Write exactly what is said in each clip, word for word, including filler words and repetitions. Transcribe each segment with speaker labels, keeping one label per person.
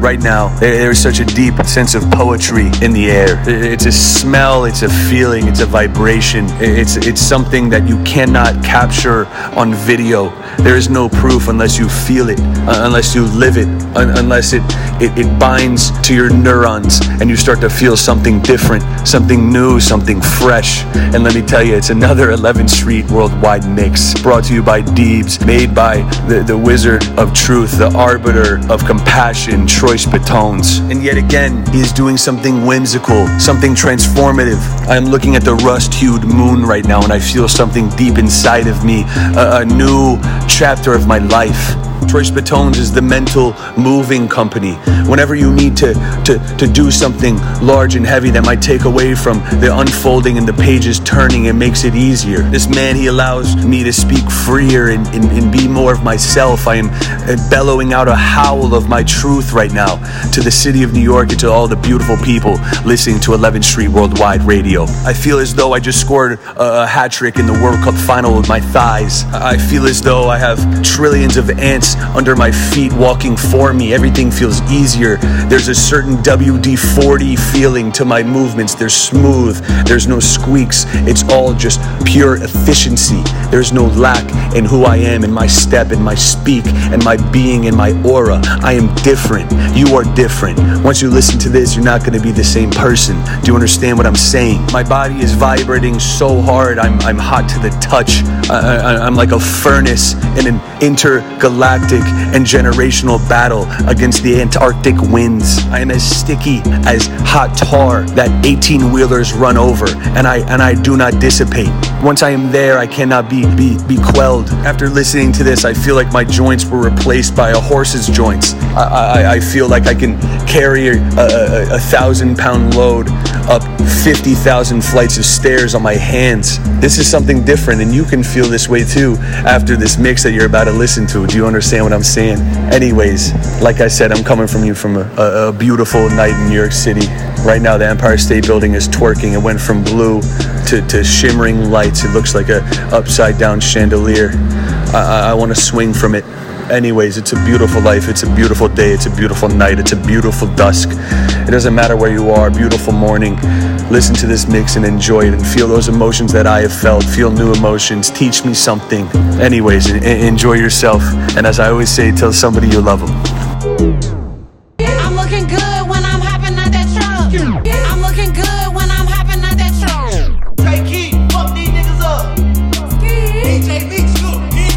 Speaker 1: right now. There is such a deep sense of poetry in the air. It's a smell, it's a feeling, it's a vibration. It's it's something that you cannot capture on video. There is no proof unless you feel it, uh, unless you live it, un- unless it, it it binds to your neurons and you start to feel something different, something new, something fresh. And let me tell you, it's another eleventh Street Worldwide mix, brought to you by Deebs, made by the, the wizard of truth, the arbiter of compassion, Troy Spitones. And yet again, he is doing something whimsical, something transformative. I am looking at the rust-hued moon right now and I feel something deep inside of me, a, a new chapter of my life. Troy Spitones is the mental moving company. Whenever you need to, to, to do something large and heavy that might take away from the unfolding and the pages turning, it makes it easier. This man, he allows me to speak freer and, and, and be more of myself. I am bellowing out a howl of my truth right now to the city of New York and to all the beautiful people listening to eleventh Street Worldwide Radio. I feel as though I just scored a, a hat trick in the World Cup final with my thighs. I feel as though I have trillions of ants under my feet walking for me. Everything feels easier. There's a certain W D forty feeling to my movements. They're smooth. There's no squeaks. It's all just pure efficiency. There's no lack in who I am, in my step, in my speak, and my being, and my aura. I am different. You are different. Once you listen to this, you're not going to be the same person. Do you understand what I'm saying? My body is vibrating so hard. I'm I'm hot to the touch. I, I, I'm like a furnace in an intergalactic and generational battle against the Antarctic winds. I am as sticky as hot tar that eighteen-wheelers run over, and I and I do not dissipate. Once I am there, I cannot be, be, be quelled. After listening to this, I feel like my joints were replaced by a horse's joints. I, I, I feel like I can carry a, a, a thousand-pound load up fifty thousand flights of stairs on my hands. This is something different, and you can feel this way too after this mix that you're about to listen to. Do you understand what I'm saying? Anyways, like I said, I'm coming from you from a, a, a beautiful night in New York City. Right now, the Empire State Building is twerking. It went from blue to, to shimmering lights. It looks like a upside down chandelier. I, I, I want to swing from it. Anyways, it's a beautiful life. It's a beautiful day. It's a beautiful night. It's a beautiful dusk. It doesn't matter where you are. Beautiful morning. Listen to this mix and enjoy it and feel those emotions that I have felt. Feel new emotions. Teach me something. Anyways, en- enjoy yourself. And as I always say, tell somebody you love them.
Speaker 2: I'm looking good when I'm hopping out that truck. I'm looking good when I'm hopping out that truck.
Speaker 3: Hey, Key, fuck these niggas up. D J Mix, you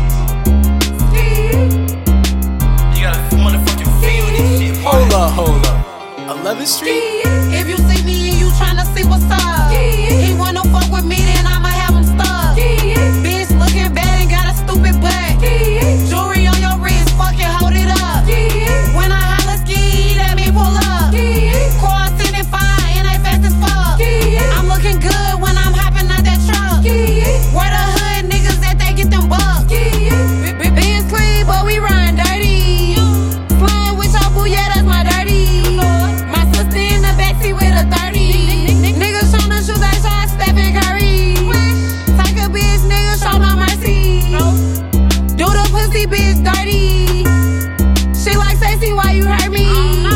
Speaker 3: You gotta motherfucking feel this shit.
Speaker 4: Hold up, hold up. eleventh Street?
Speaker 2: If you see me and you tryna see what's up, he wanna fuck with me, then I'ma have him stuck. Bitch looking bad and got a stupid butt. Jewelry on your wrist, fucking hold it up. When I holla ski, let me pull up. Car sitting fine and they fast as fuck. I'm looking good when I'm hopping out that truck. Where the hood niggas that they get them bucks. Benz clean, but we run dirty. Slime with your boo, yeah, that's my dirty. My sister in the backseat with a thirty. Niggas tryna shoot that shot, Stephen Curry. Take a bitch, nigga, show no mercy. Do the pussy bitch dirty. She like sexy, why you hurt me?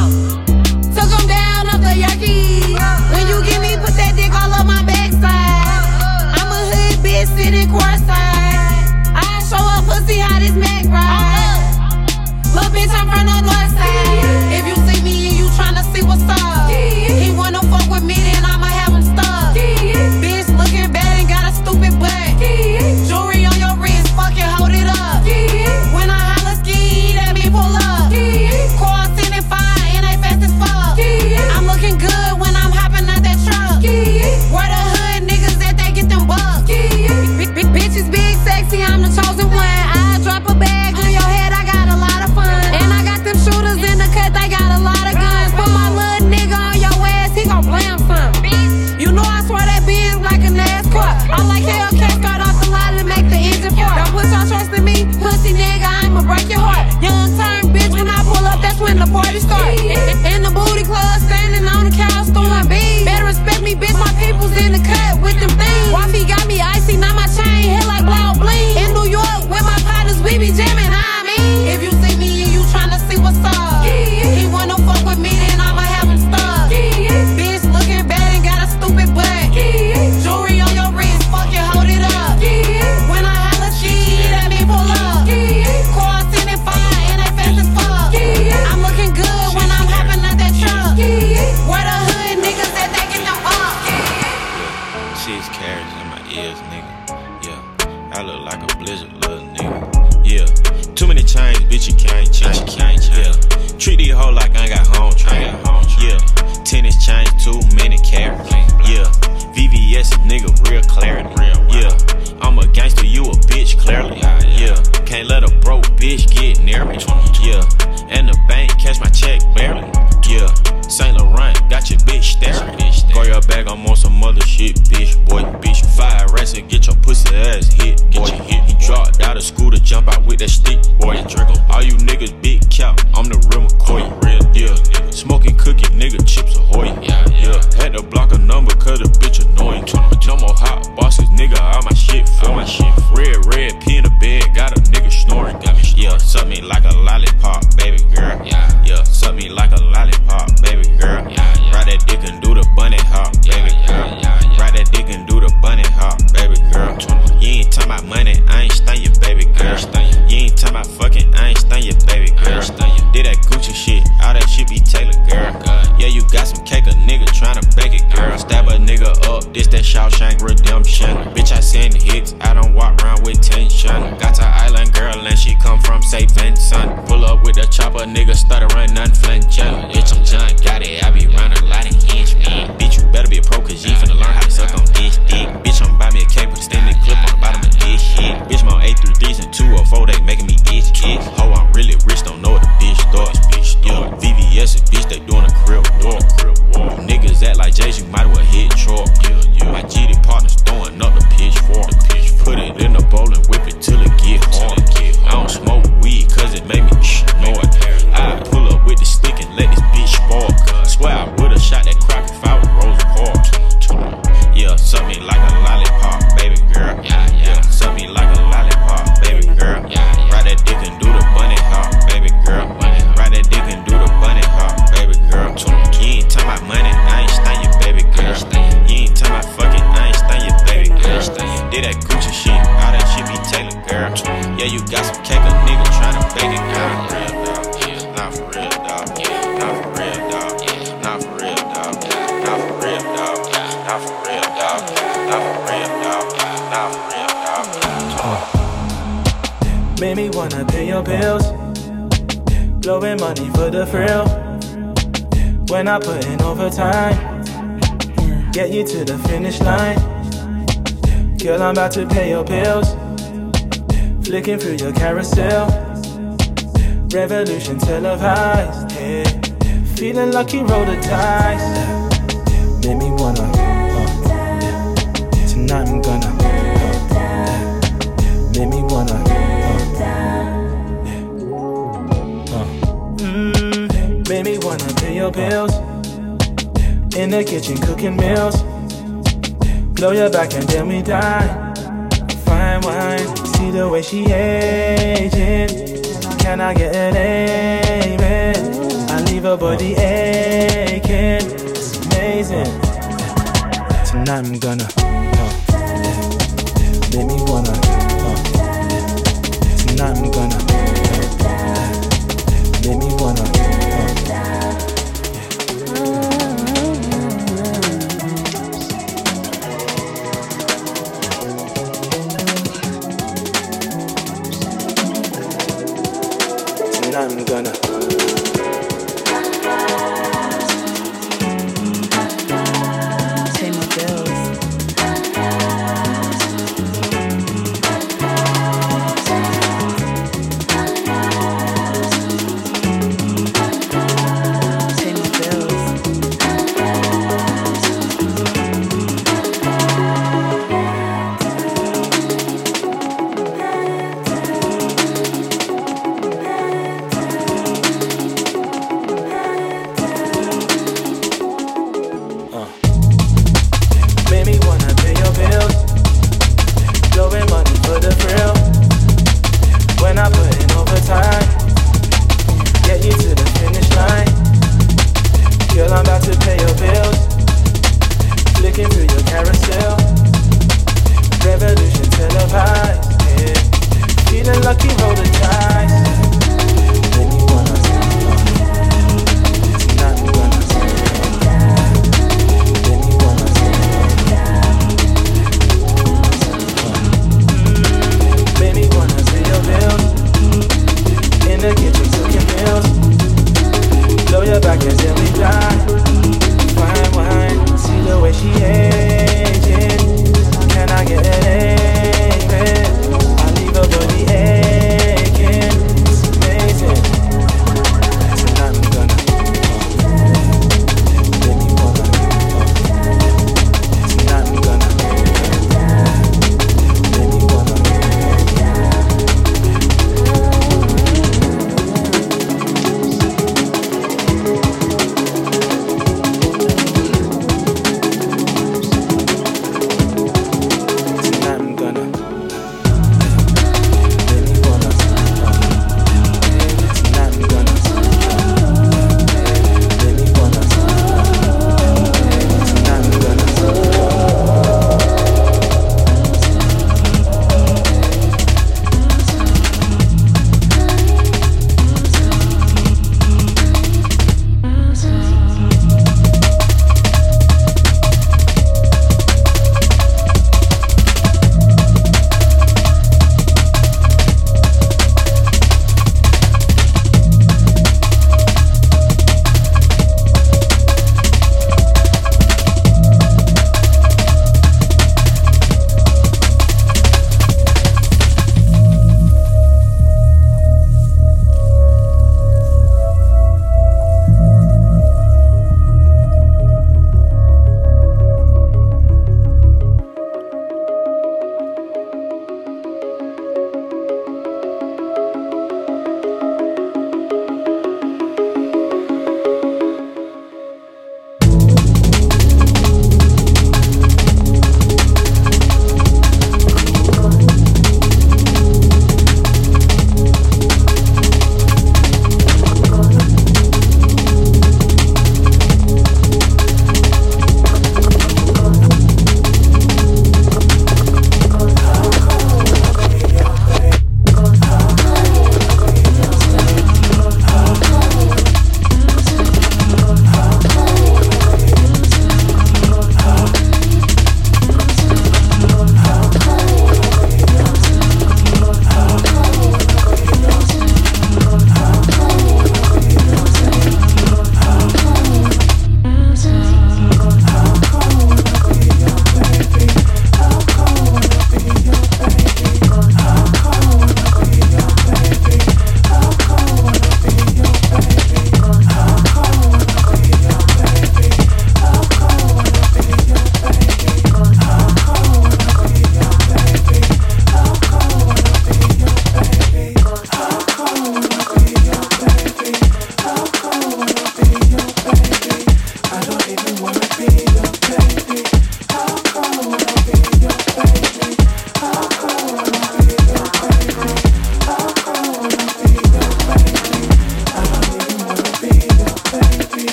Speaker 2: Took him down off the Yerky. When you get me, put that dick all up my backside. I'm a hood bitch sitting courtside. I show up pussy how this Mac ride. Little bitch, I'm from the north side. If you see me and you tryna see what's up, he wanna fuck with me, then I'ma have him stuck. Bitch looking bad and got a stupid butt. Jewelry on your wrist, fucking hold it up. When I holla ski, let me pull up. Car sitting fine and they fast as fuck. I'm looking good when I'm hopping out that truck. Where the hood niggas that they get them bucks. Bitches big, sexy, I'm the chosen one. I drop a bag on your head, I got a lot of fun. And I got them shooters in the cut, they got a lot of guns. Put my little nigga on your ass, he gon' blam some. You know I swear that Benz like a NASCAR. I like Hellcat, got off the line to make the engine fart. Don't put your trust in me, pussy nigga, I'ma break your heart. Young turn bitch, when I pull up, that's when the party start. In the booty club, standing on the couch, throwing beats. Better respect me, bitch, my people's in the cut with them things. Wifey got me icy, now my chain hit like blow bling. In New York, with my partners, we be jamming, I mean. If you see me and you tryna see what's up, he wanna fuck
Speaker 5: get near me. Yeah, and the bank catch my check barely. Yeah, Saint Laurent got your bitch staring. Go your bag, I'm on some other shit, bitch, boy, bitch. Fire rats and get your pussy ass hit, boy. He dropped out of school to jump out with that stick, boy. All you niggas big cap, I'm the real McCoy. Yeah, smoking cookie, nigga, chips ahoy. Yeah, had to block a number cause the bitch annoying. No more hot bosses, nigga, all my shit for my shit. Red, red, pee in the bed, got a nigga snoring. Yeah, suck me like a lollipop, baby girl. Yeah, yeah, suck me like a lollipop, baby girl. Ride that dick and do the bunny hop, baby girl. Ride that dick and do the bunny hop, baby girl. You ain't talking about money, I ain't stun you, baby girl. You ain't talking about fucking, I ain't stun you, baby girl. Did that Gucci shit, all that shit be tailored, girl. Yeah, you got some cake, a nigga tryna bake it, girl. Stab a nigga up, this that Shawshank Redemption. Bitch, I send hits, I don't walk around with tension. Got to island girl and she come from Saint Vincent. Pull up with a chopper, nigga stuttering, none flinching. Bitch, I'm John, got it, I be running a lot of inch, man. Bitch, you better be a pro, cause you finna learn how to suck on this dick. Bitch, I'm buy me a cake, put a extended clip on the bottom of this shit. Bitch, my eight three threes and two oh four, they making me itch, itch. Ho, I'm really rich, don't know what the bitch starts. Yeah, V V S a bitch, they doing a crib walk. Niggas act like J's, you might as well hit chalk. My G D partners throwing up the pitchfork. Put it in the bowl and whip it till it get hard. I don't smoke weed cause it make me snort. I pull up with the stick and let this bitch spark. Swear I would've shot that crack if I was Rosa Parks. Yeah, suck me like a lollipop, baby girl. Yeah, suck me like a lollipop, baby girl. Ride that dick and do the bunny hop, baby girl. Ride that dick and do the bunny hop, baby girl. You ain't talking about money, I ain't stun you, baby girl. You ain't talking about fucking, I ain't stun you, baby girl. Did that Gucci shit, all that shit be tailored, girl. Yeah, you got some cake, a nigga tryna bake it, girl. Not for real, dog. Not for real, dog. Not for real, dog. Not for real, dog. Not for real, dog. Not for real, dog. Not for real, dog.
Speaker 6: Made me wanna pay your bills. Blowing money for the thrill. When I put in overtime, get you to the finish line. Girl, I'm about to pay your bills. Flicking through your carousel. Revolution televised, yeah. Feeling lucky, roll the dice. Made me wanna, uh, yeah. Tonight I'm gonna, uh, yeah. Made me wanna, uh, yeah. uh. Mm, made me wanna pay your bills. In the kitchen cooking meals. Blow your back and then we die. Fine wine, see the way she aging. Can I get an amen? I leave her body aching. It's amazing. Tonight I'm gonna, uh, yeah. Make me wanna, uh, yeah. Tonight I'm gonna, uh, yeah. Make me wanna, uh, yeah. I'm gonna pay my bills. Pay my bills.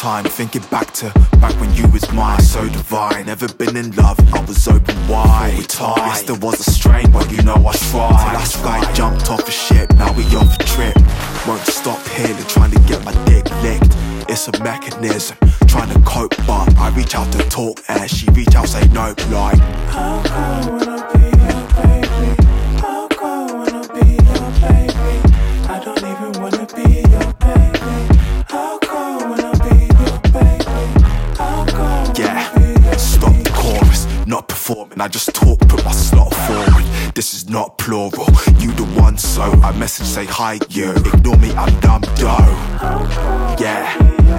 Speaker 7: time, thinking back to back when you was mine, so divine. Never been in love, I was open wide. Yes, there was a strain, but you know I tried. Till that guy jumped off a ship, now we off a trip. Won't stop healing, trying to get my dick licked. It's a mechanism, trying to cope, but I reach out to talk and she reach out, say nope, like
Speaker 6: I'll go when I be your baby. I'll go when I be your baby. I don't even wanna be your baby. I'll go when I be your baby. I'll go when
Speaker 7: yeah,
Speaker 6: I be your
Speaker 7: stop the chorus, not performing. I just talk, put my slot forward. This is not plural, you the one, so I message, say hi, you. Ignore me, I'm dumb, dough. Yeah.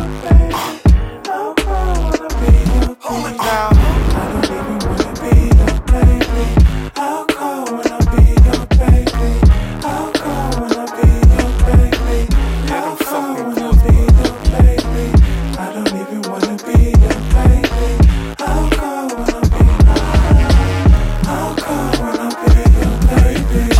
Speaker 6: Hold it down. I don't even wanna be your baby. I'll go when I be your baby. I'll go when I be your baby. I'll go when I be your baby. I don't even wanna be your baby. I'll go when I be I'll go when I be your baby.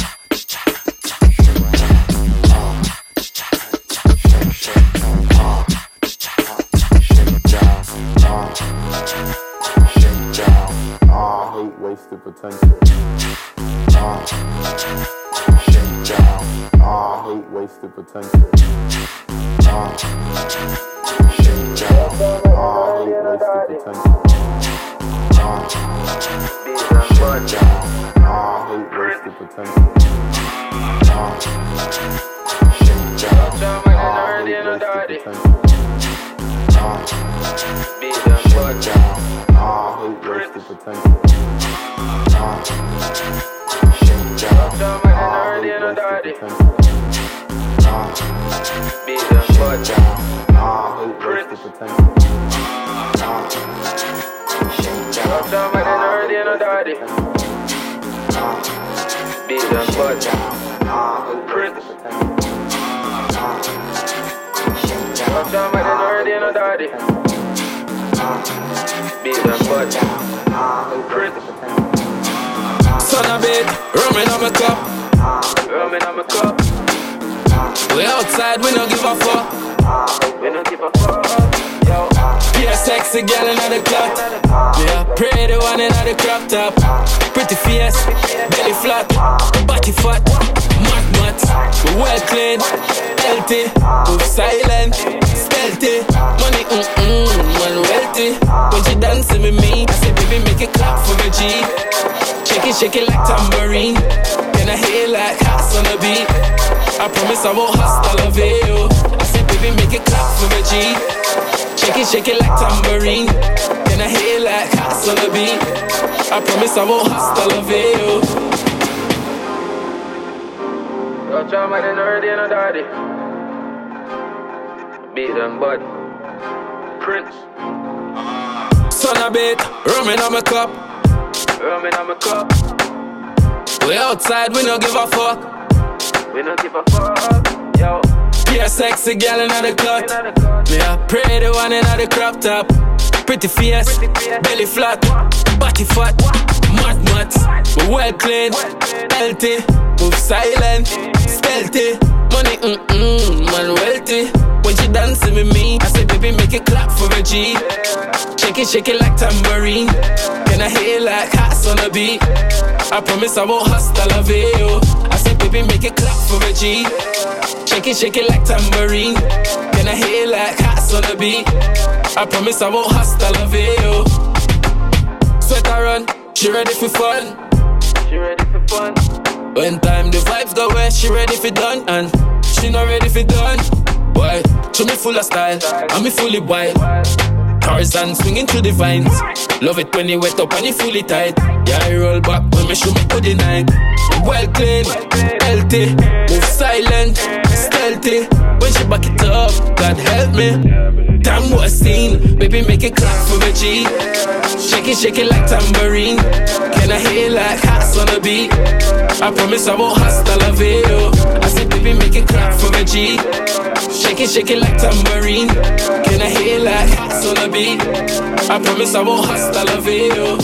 Speaker 8: Wasted potential. Ah, shake down. Ah, hate wasted potential. Ah, shake down. Ah, hate wasted potential. Ah, shake down. Ah, hate wasted potential. Ah, shake down. Ah, hate wasted potential. Ah, shake down. Ah, hate wasted potential. Ah, shake down. Ah, hate wasted potential. Ah, shake down. Ah, hate wasted potential. Ah, shake down. Ah, hate wasted potential. Ah, shake down. Ah, hate wasted potential. Ah, shake down. Ah, hate wasted potential.
Speaker 9: Son of it, rum in on my cup. Rum in on my cup. We outside, we don't give a fuck. We don't give a fuck. Yo, be a sexy girl in the club. Yeah, pretty one in the crop top. Pretty face, belly flat, body fat, mad mad. We well clean, healthy, move silent, stealthy. Money, mm mm, man wealthy. When she dancing with me, I say baby make it clap for the G. Shake it, shake it like tambourine. Can I hear like hats on the beat? I promise I won't hasta love you. I said baby make it clap for the G. Shake it, shake it like tambourine. Can I hear like hats on the beat? I promise I won't hasta love you. Yo, drama then already and daddy. Beat them bud. Prince. Son of it, rum in on my cup. Rum in on my cup. We outside, we don't give a fuck. We don't give a fuck. Yo, be a sexy girl in the club. Me a pretty one in the crop top. Pretty face, belly flat, body fat, mad mad. We well clean, healthy, move silent, stealthy. Money, mm mm, man wealthy. When she dancing with me, I say baby make it clap for a G. Shake it, shake it like tambourine. Can I hear like hats on the beat? I promise I won't hasta love you. I say baby make it clap for a G. Shake it, shake it like tambourine. Can I hear like hats on the beat? I promise I won't hasta love you. Sweater run, she ready for fun. She ready for fun. When time the vibes go where she ready for done and she not ready for done. Boy, show me full of style, and me fully wild. Tarzan swinging through the vines. Love it when you wet up and you fully tight. Yeah, I roll back when me show me to the night. Well clean, healthy, move silent, stealthy. When she back it up, God help me. Damn what I seen, baby make it clap for a G. Shake it, shake it like tambourine. Can I hear like hats on the beat? I promise I won't hasta love you. I said baby make it clap for a G. Shake it, shake it like tambourine. Can I hear like hats on the beat? I promise I won't hasta love you.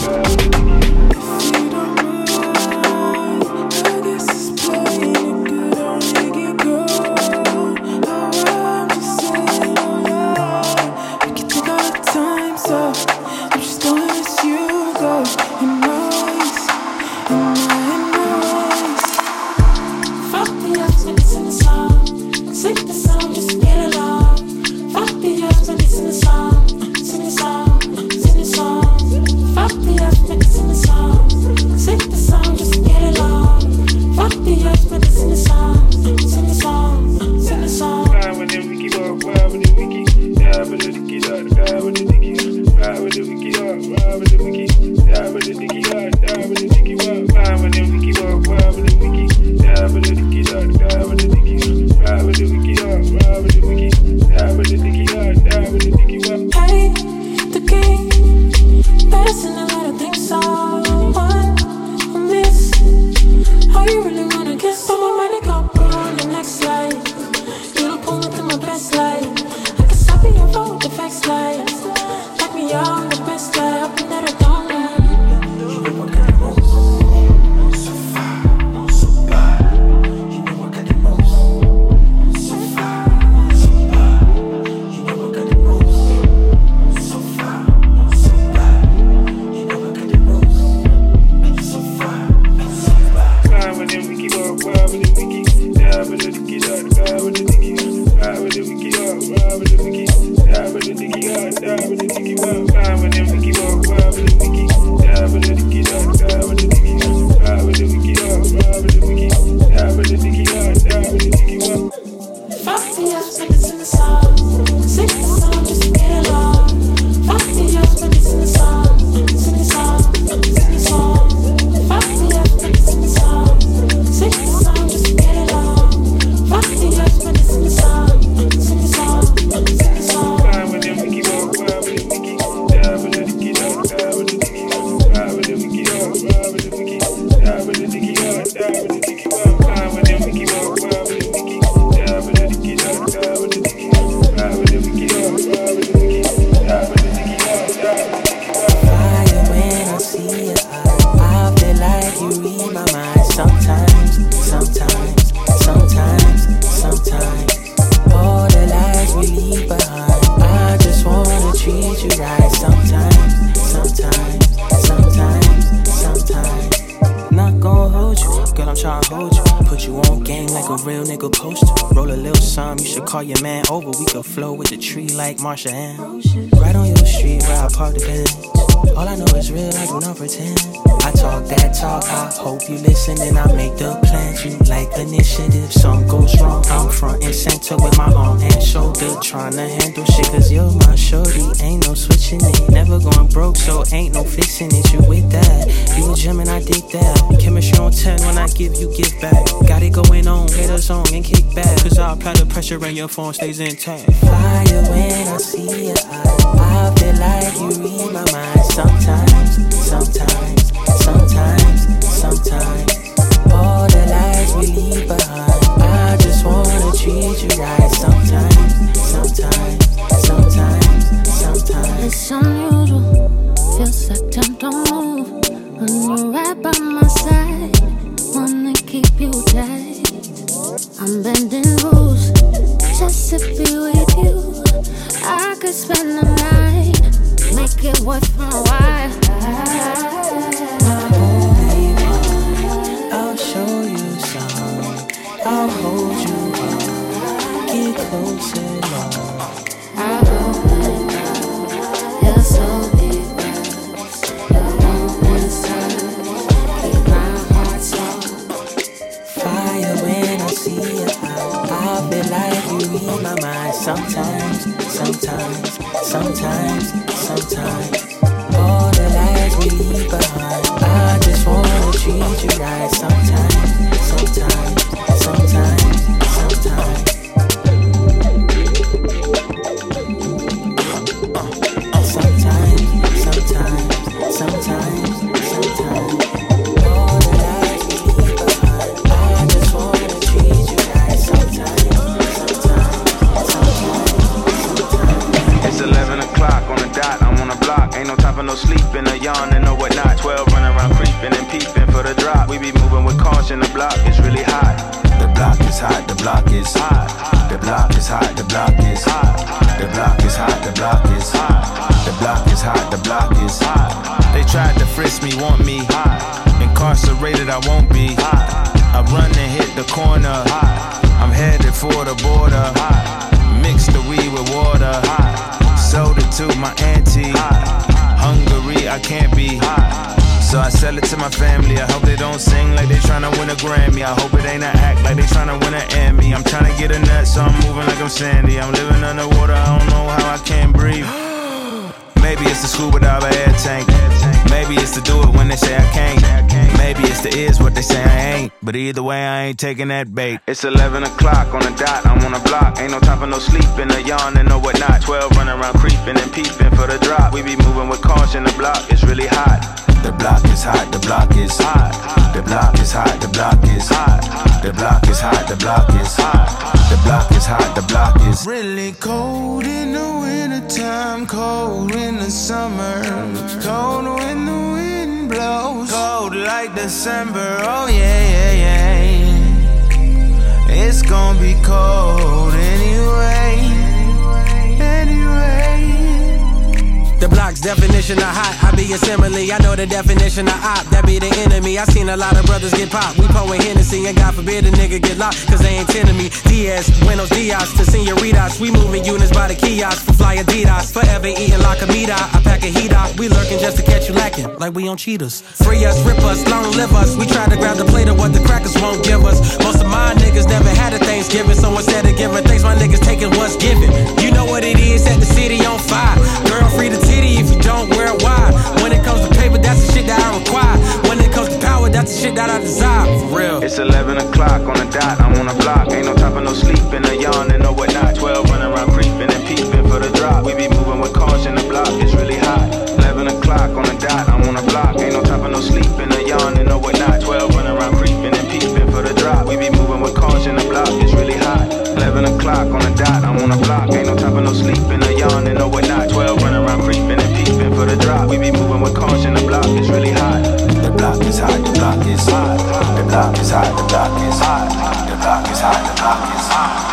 Speaker 10: Call your man over, we could flow with the tree like Marsha and right on your street where I park the Benz. All I know is real, I do not pretend. I talk that talk, I hope you listen and I make the plans. You like initiative, something goes wrong, I'm front and center with my arm and shoulder, trying to handle shit cause you're my shorty. Ain't no switching it, never going broke, so ain't no fixing it. You with that, you a gem and I dig that. Chemistry on ten, when I give you give back. Got it going on, hit a song and kick back, cause I apply the pressure and your phone stays intact. Fire when I see you, I, I feel like you read my mind. Sometimes, sometimes, sometimes, sometimes. All the lies we leave behind, I just wanna treat you right. Sometimes, sometimes, sometimes, sometimes.
Speaker 11: It's unusual, feels like time don't move when you're right by my side. Wanna keep you tight, I'm bending rules just to be with you. I could spend the night, make it worth my while.
Speaker 10: I'll show you some, I'll hold you up, get closer, love.
Speaker 11: I hold it up, you're so deep, you're on inside, keep my heart soft.
Speaker 10: Fire when I see you, I, I feel like you read my mind. Sometimes, sometimes, sometimes, sometimes. All the lies we leave behind, I just wanna treat you right. Sometimes, sometimes, sometimes, sometimes. Sometimes, sometimes, sometimes, sometimes. All the lies we leave behind, I just wanna treat you right. Sometimes, sometimes, sometimes.
Speaker 12: It's eleven o'clock on the dot, I'm on the block. Ain't no time for no sleeping, or yawning, or whatnot. Twelve running around creeping and peeping for the drop. We be moving with caution, the block is really hot.
Speaker 7: The block is hot, the block is hot. The block is hot, the block is hot. The block is hot, the block is hot. The block is hot, the block is hot.
Speaker 12: They tried to frisk me, want me incarcerated, I won't be. I run and hit the corner, I'm headed for the border. Mix the weed with water, sold it to my auntie. Hungry, I can't be. So I sell it to my family. I hope they don't sing like they tryna win a Grammy. I hope it ain't an act like they tryna win an Emmy. I'm tryna get a nut, so I'm moving like I'm Sandy. I'm living underwater, I don't know how I can't breathe. Maybe it's the scuba diver air tank. Maybe it's to do it when they say I can't. Maybe it's the is what they say I ain't. But either way, I ain't taking that bait. It's eleven o'clock on the dot, I'm on the block. Ain't no time for no sleeping, or yawning, or whatnot. Twelve running around creeping and peeping for the drop. We be moving with caution, the block is really hot.
Speaker 7: The block is hot, the block is hot. The block is hot, the block is hot. The block is hot, the block is hot. The block is hot, the block is
Speaker 13: really cold in the wintertime, cold in the summer, cold when the wind blows, cold like December. Oh yeah, yeah, yeah. It's gonna be cold anyway, anyway.
Speaker 14: The block's
Speaker 10: definition of hot. I be a simile, I know the definition of op. That be the enemy. I seen a lot of brothers get popped. We pouring Hennessy and God forbid a nigga get locked, cause they ain't tending me. Diaz, Buenos Dias to senoritas. We moving units by the kiosk for fly Adidas. Forever eating la comida. I pack a heat out. We lurking just to catch you lacking, like we on cheaters. Free us, rip us, long live us. We try to grab the plate of what the crackers won't give us. Most of my niggas never had a Thanksgiving, so instead of giving thanks, my niggas taking what's given. You know what it is, set the city on fire. Girl, free the titty if you don't wear it wide. When it comes to paper, that's the shit that I require. When it comes to power, that's the shit that I desire. For real.
Speaker 12: It's eleven o'clock on the dot, I'm on the block. Ain't no time for no sleeping, or yawning, or whatnot. Twelve running around creeping and peeping for the drop. We be moving with caution, the block is really hot. Eleven o'clock on the dot, I'm on the block. Ain't no time for no sleeping, or yawning, or whatnot. Twelve running around creeping and peeping for the drop. We be moving with caution, the block is really hot. Eleven o'clock on the dot, I'm on the block. Ain't no time for no sleeping, or yawning, or whatnot. Twelve running around creeping and peeping for the drop. We be moving with caution, the block is really hot.
Speaker 14: The block is hot, the block is hot. The block is hot, the block is hot. The block is hot, the block is hot.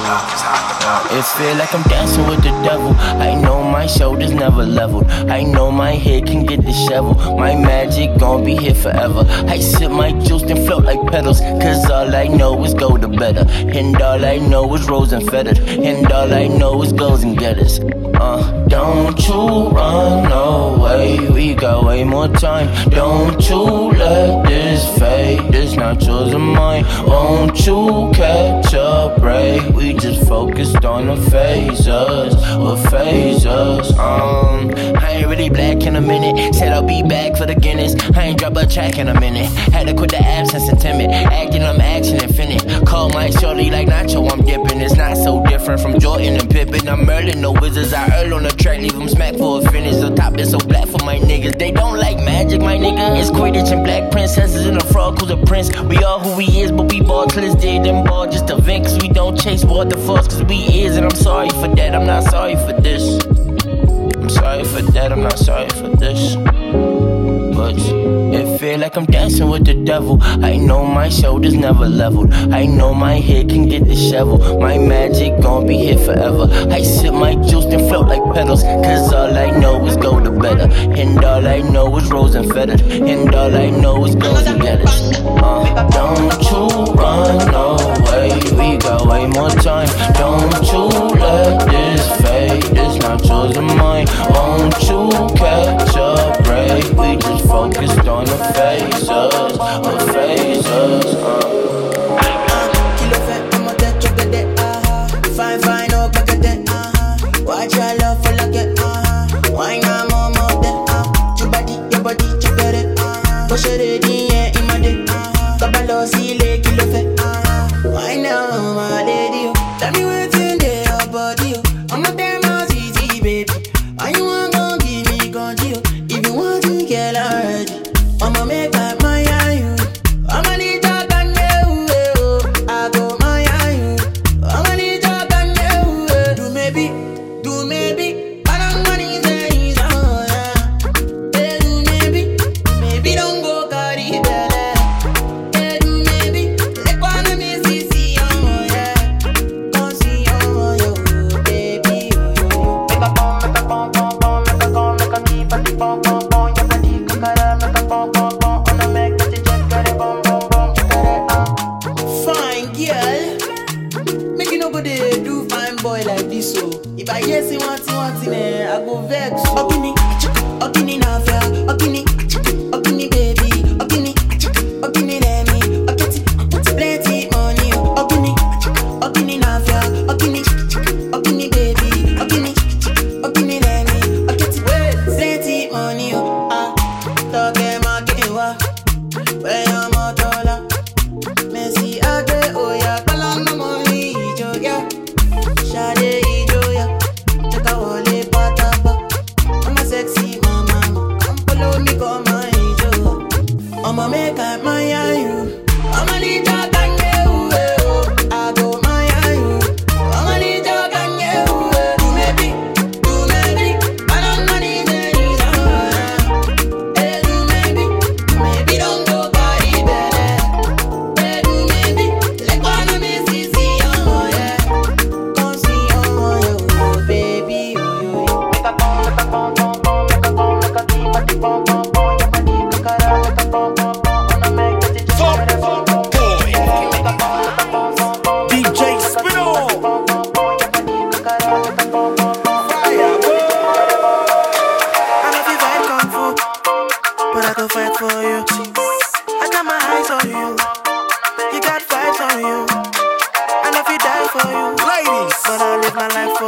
Speaker 15: It feel like I'm dancing with the devil. I know my shoulders never leveled. I know my head can get disheveled. My magic gon' be here forever. I sip my juice and float like petals, cause all I know is go to better. And all I know is rose and feathered. And all I know is goals and getters. Uh, don't you run away, we got way more time. Don't you let this fade, it's not yours or mine. Won't you catch a break, we just focused on the phases, what phases. Um, I ain't really black in a minute, said I'll be back for the Guinness. I ain't drop a track in a minute, had to quit the absence and timid. Acting, I'm action infinite, call my shorty like Nacho, I'm dipping. It's not so different from Jordan and Pippen. I'm Merlin, no wizards, I earl on the track, leave them smack for a finish. The top is so black for my niggas, they don't like magic, my nigga. It's Quidditch and black princesses and a frog who's a prince. We all who we is, but we ball till it's dead and ball just to vent, cause we don't chase waterfalls, cause we is. And I'm sorry for that, I'm not sorry for this. I'm sorry for that, I'm not sorry for this. But it feel like I'm dancing with the devil. I know my shoulders never leveled. I know my head can get disheveled. My magic gon' be here forever. I sip my juice and float like petals, cause all I know is go to better. And all I know is rose and feathered. And all I know is goals and getters. Uh, don't you run away, we got way more time. Don't you let this fade, it's not yours or mine. Won't you catch a break, we just focused on the phases, the phases. Uh.
Speaker 16: Kilo fait comme t'es choqué, ah fine fine oh paquete, ah watch your love for like it, ah why not more more than ah your body your body check it, ah push it in yeah in my day, ah kabalo si le kilo fait, ah why now my lady, tell me what's in there your body, I'm not damn easy baby, why you want gon' give me control, if you want to get already. I'ma make up my you. I'ma need your gun, you. I go my you. I'ma need your gun, you. Do maybe, do maybe. I don't want to say so. Yeah, do maybe, maybe don't go carry belly. Yeah, do maybe. Let one me see see oh yeah. Go see oh yo, baby yo. Make a bomb, make a bomb, bomb, bomb, make a bomb, make a keep a deep bomb, bomb, bomb. Your body cook it, make a bomb, bomb. Fine girl, make you nobody do fine boy like this. So if I hear say one thing, one thing, eh, I go vex. Okini, okini nafia, okini, okini baby, okini, okini lemi, okiti, plenty money. Okini, okini nafia, okini, okini baby, okini, okini lemi, okiti, plenty money. Ah, talk em akewa, where your motola. Messi age oya kalama money ijoya shade ijoya take a wole patapa I'm a sexy mama come follow me go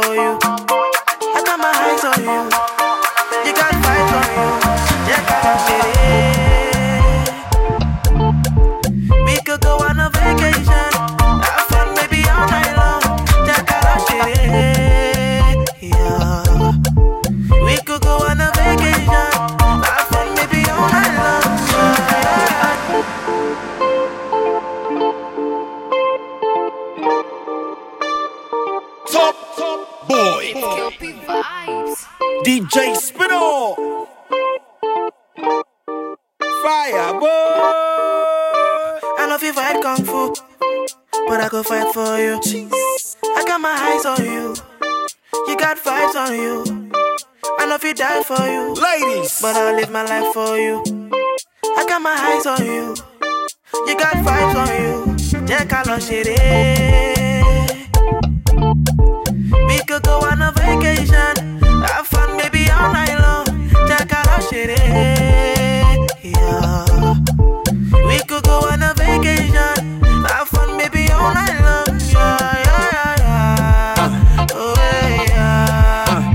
Speaker 6: for you. I got my eyes on you. You got vibes on you. Yeah, got shit. We could go on a vacation. Have fun, maybe all night long. Yeah, got shit. Yeah. We could go on a vacation. Have fun, maybe all night long.
Speaker 17: Top, top boy. D J Spinall. Fire boy.
Speaker 6: I know if you fight kung fu, but I go fight for you. I got my eyes on you. You got vibes on you. I know if you die for you,
Speaker 17: ladies,
Speaker 6: but I'll live my life for you. I got my eyes on you. You got vibes on you. Yeah, call shit. We could go on a vacation. Have fun, maybe all night long. Yeah, call shit. Yeah. We could go on a vacation. Have fun, maybe all night long. Yeah, yeah, yeah, yeah. Oh, yeah.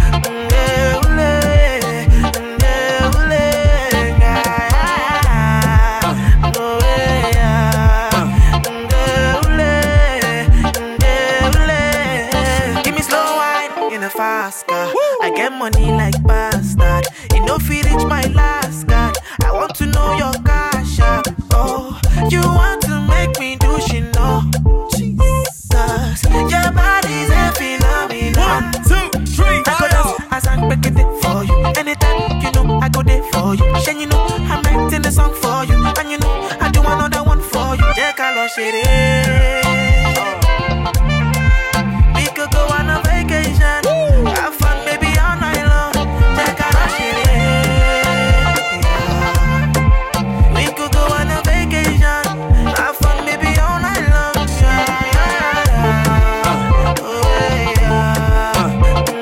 Speaker 6: Fast car. I get money like bastard. It no fit reach my last card. I want to know your cash app. Oh, you want to make me do shit, no? Jesus, your body's a phenomenon.
Speaker 17: One, two, three,
Speaker 6: I go dance as I'm breaking it for you. Anytime you know I go there for you. Then you know I'm writing the song for you, and you know I do another one for you. Yeah, call shit. We could go on a vacation. Have fun, baby, all night long. Take a shit. Yeah. We could go on a vacation. Have fun, baby, all night long. Yeah, yeah, yeah. Oh, yeah.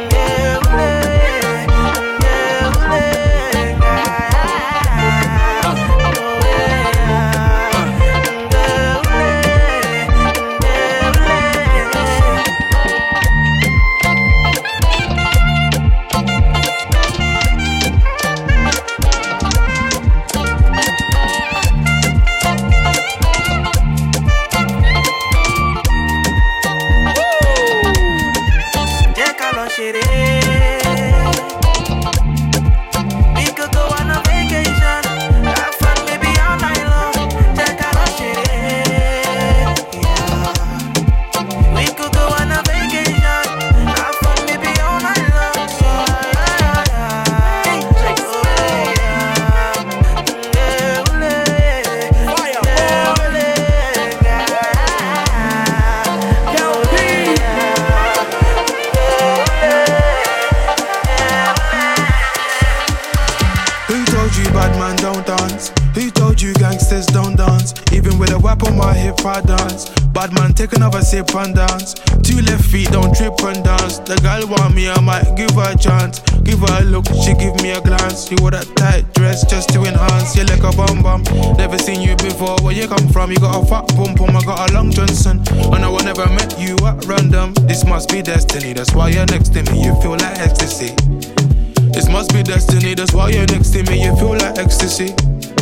Speaker 13: Bad man, take another sip and dance. Two left feet, don't trip and dance. The girl want me, I might give her a chance. Give her a look, she give me a glance. You wore that tight dress just to enhance. You like a bum bum. Never seen you before. Where you come from? You got a fat pum pum. I got a long Johnson. And I will never met you at random. This must be destiny. That's why you're next to me. You feel like ecstasy. This must be destiny. That's why you're next to me. You feel like ecstasy.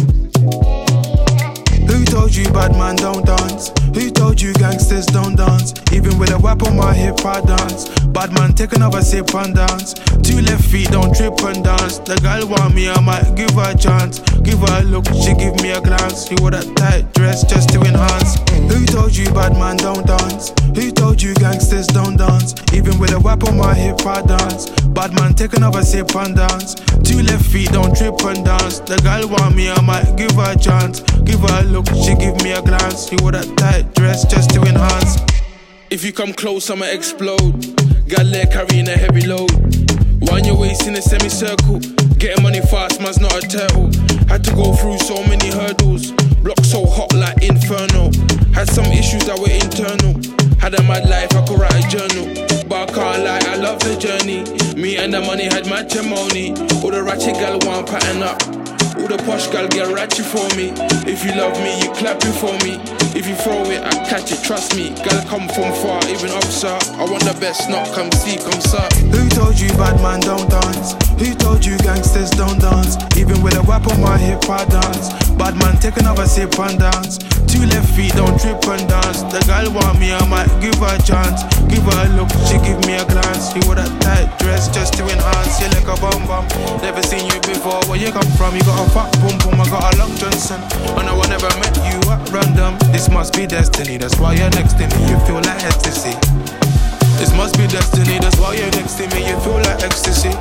Speaker 13: Who told you bad man don't dance? Who told you gangsters don't dance? Even with a whip on my hip I dance. Bad man take another sip and dance. Two left feet don't trip and dance. The girl want me, I might give her a chance. Give her a look, she give me a glance. You wore that tight dress just to enhance. Who told you bad man don't dance? Who told you gangsters don't dance? Even with a whip on my hip I dance. Bad man take another sip and dance. Two left feet don't trip and dance. The girl want me, I might give her a chance. Give her a look, she give me a glance. You wore that tight dress just to enhance.
Speaker 9: If you come close, I'ma explode. Got leg carrying a heavy load. Wind your waist in a semicircle. Getting money fast, man's not a turtle. Had to go through so many hurdles. Block so hot like inferno. Had some issues that were internal. Had a mad life, I could write a journal. But I can't lie, I love the journey. Me and the money had matrimony. All the ratchet gal want pattern up. All
Speaker 13: the posh girl get ratchet for me. If you love me, you clap it for me. If you throw it, I catch it, trust me. Girl come from far, even up, sir. I want the best, not come see, come sir.
Speaker 6: Who told you bad man don't dance? Who told you gangsters don't dance? Even with a whip on my hip, I dance. Bad man, take another sip and dance. Two left feet, don't trip and dance. The girl want me, I might give her a chance. Give her a look, she give me a glance. You wore that tight dress just to enhance. You like a bum bum. Never seen you before. Where you come from? You got a fat boom boom. I got a long Johnson. And I never met you at random. This must be destiny. That's why you're next to me. You feel like ecstasy. This must be destiny. That's why you're next to me. You feel like ecstasy.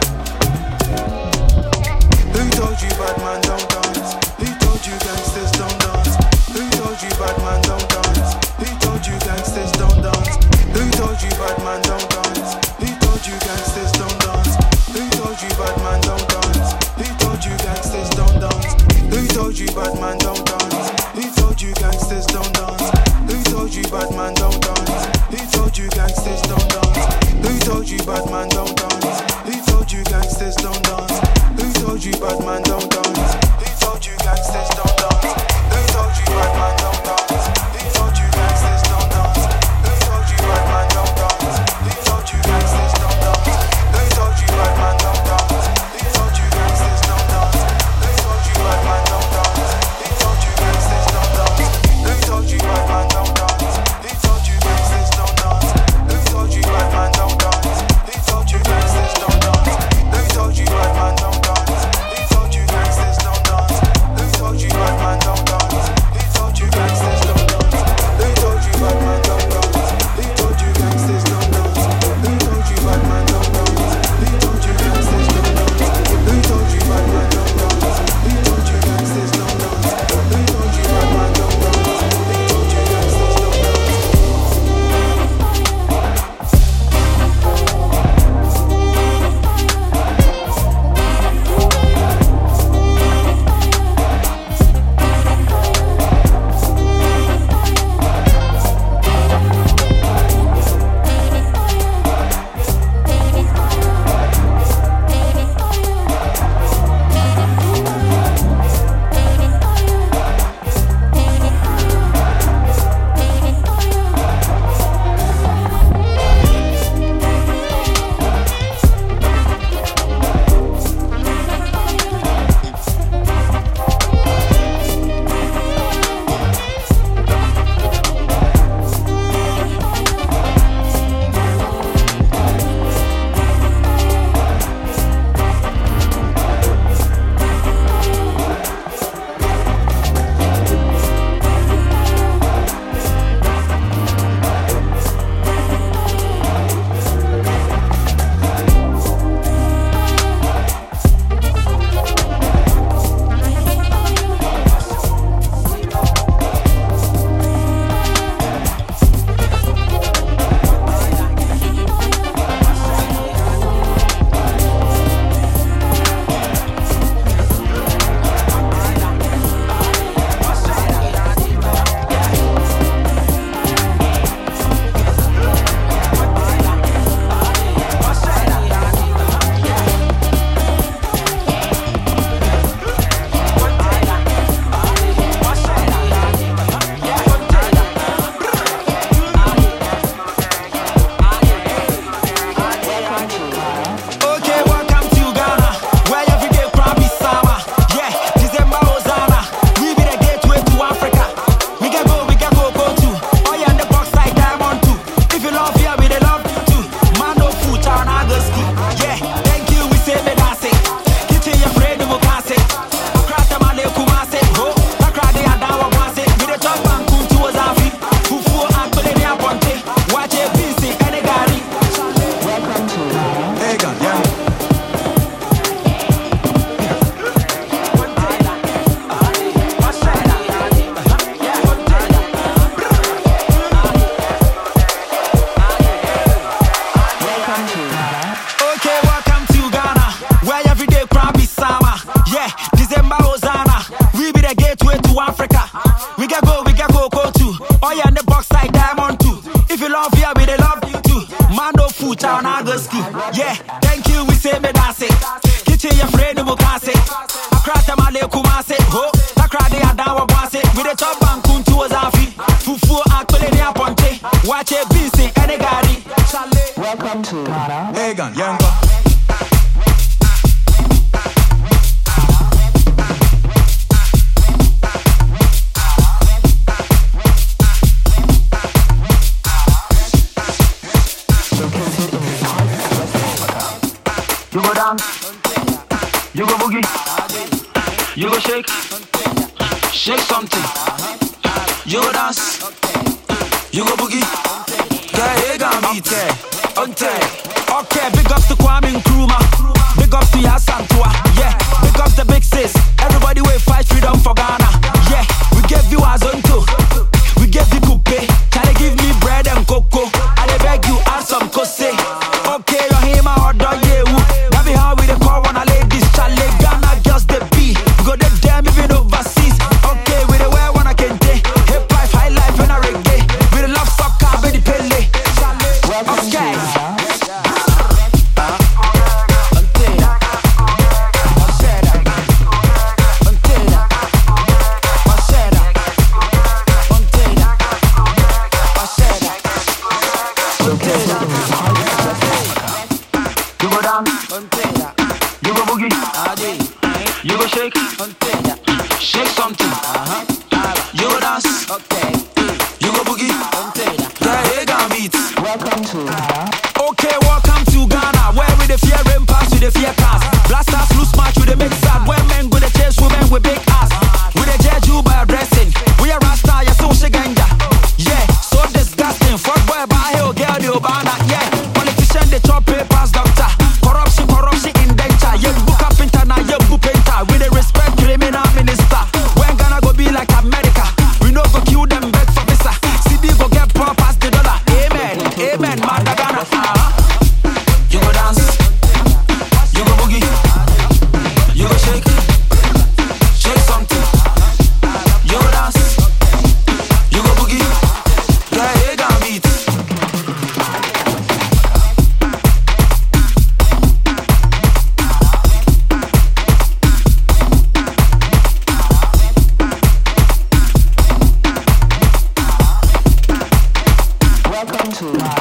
Speaker 6: Who told you bad man don't dance? Who told you gangsters don't dance? Who told you bad man don't dance? Who told you gangsters don't dance? Who told you bad man don't dance? Who told you gangsters don't dance? Who told you bad man don't dance? Who told you gangsters don't dance? Who told you bad man don't dance? Who told you gangsters don't dance? Who told you bad man don't dance? Who told you gangsters don't dance? Who told you bad man don't dance? Who told you gangsters don't dance? Who told you bad man don't dance? Who told you gangsters don't dance? Who told you bad man don't dance? Who told you gangsters don't dance? Who told you bad man don't dance? Who told you gangsters don't dance? Who told you bad man don't dance? Who told you gangsters don't dance? Who told you bad man don't dance? Who told you gangsters don't dance? Who told you bad man don't dance? Who told you gangsters don't dance? Who told you bad man don't dance? Who told you gangsters don't dance? Who told you bad man don't dance? Who told you gangsters don't dance? Who told you bad man don't dance? Who told you gangsters don't dance? Who told you bad man don't dance? Who told you gangsters don't dance? Who told you bad man don't dance? Who told you gangsters don't dance? Who told you bad man don't dance? Who told you gangsters don't dance? Who told you bad man don't dance? Who told you gangsters don't dance?
Speaker 12: Yeah, thank you, we say me that's it. Kitchen your friend, you can't say. I crack them all, you come
Speaker 15: You go dance, you go boogie, you go shake, shake something. You go dance, you go boogie. Yeah, you got me there, okay. Okay, big up to Kwame Nkrumah, big up to Yasantua. Yeah, big up the big sis. Everybody will fight freedom for Ghana. Yeah, we give you a zone too. We give you coupe. Can you give me bread and cocoa? And I beg you add some kose. Okay, you're here, my hot dog, yeah. That be how we the call when I ladies challenge Ghana girls the B. We go there damn even overseas. Okay, we the wear when I can take hip life, high life, and a reggae. We the love soccer, we the pele. Okay. You go boogie, you go shake, shake something. You go dance, you go boogie. Yeah, you got beats. Welcome to Okay, welcome to Ghana, where we the fear rain pass with the fear cars. Blasters loose match with the mix up. Where men go the chase women with big ass. We the judge you by dressing. We are rasta, you so shiganga. Yeah, so disgusting. Fuck boy, by hell, girl, the Obama. Yeah, politician they chop papers, doctor. Corruption, corruption in danger. You book up internet, you book enter. With the respect criminal minister. When Ghana go be like America, we no go kill them back for visa. C D go get poor past the dollar. Amen, amen, mother Ghana. Uh-huh. You go dance, you go boogie, you go shake, shake something. You go dance, you go boogie. Yeah, you got beats. Welcome to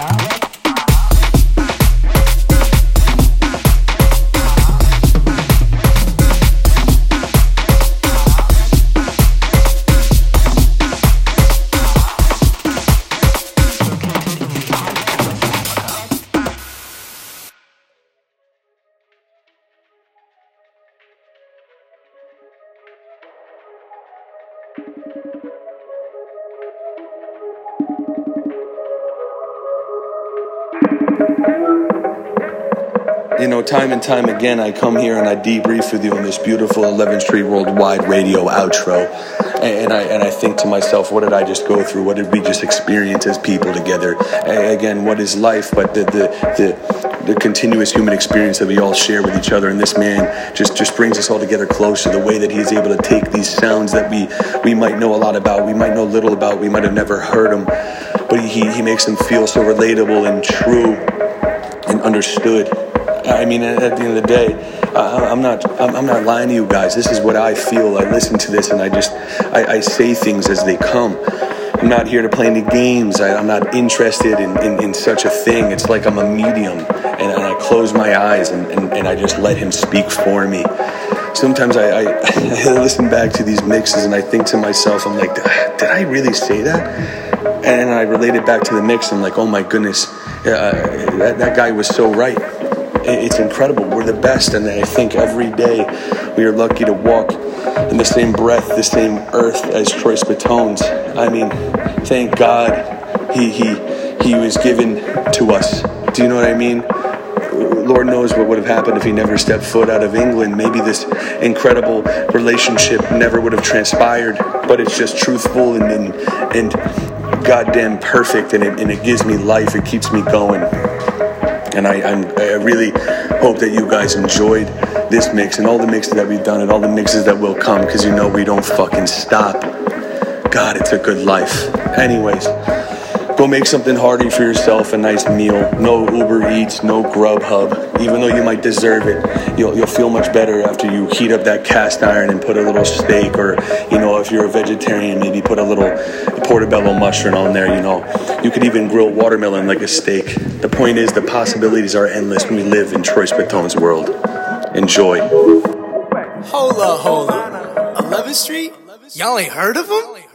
Speaker 1: You know, time and time again, I come here and I debrief with you on this beautiful eleventh Street Worldwide radio outro. And I and I think to myself, what did I just go through? What did we just experience as people together? And again, what is life but the, the, the, the continuous human experience that we all share with each other? And this man just, just brings us all together closer. The way that he's able to take these sounds that we, we might know a lot about, we might know little about, we might have never heard them, but he, he makes them feel so relatable and true and understood. I mean, at the end of the day, uh, I'm not I'm, I'm not lying to you guys. This is what I feel. I listen to this and I just, I, I say things as they come. I'm not here to play any games. I, I'm not interested in, in, in such a thing. It's like I'm a medium and, and I close my eyes and, and, and I just let him speak for me. Sometimes I, I, I listen back to these mixes and I think to myself, I'm like, did I really say that? And I relate it back to the mix and I'm like, oh my goodness, uh, that, that guy was so right. It's incredible. We're the best, and I think every day we are lucky to walk in the same breath, the same earth as Troy Spitones. I mean, thank God he he he was given to us. Do you know what I mean? Lord knows what would have happened if he never stepped foot out of England. Maybe this incredible relationship never would have transpired, but it's just truthful and and, and goddamn perfect, and it, and it gives me life. It keeps me going. And I, I'm, I really hope that you guys enjoyed this mix and all the mixes that we've done and all the mixes that will come, because you know we don't fucking stop. God, it's a good life. Anyways, go make something hearty for yourself, a nice meal. No Uber Eats, no Grubhub. Even though you might deserve it, you'll, you'll feel much better after you heat up that cast iron and put a little steak, or, you know, if you're a vegetarian, maybe put a little portobello mushroom on there, you know. You could even grill watermelon like a steak. The point is, the possibilities are endless when we live in Troy Spitone's world. Enjoy.
Speaker 4: Hold up, hold up. eleventh Street? Y'all ain't heard of him?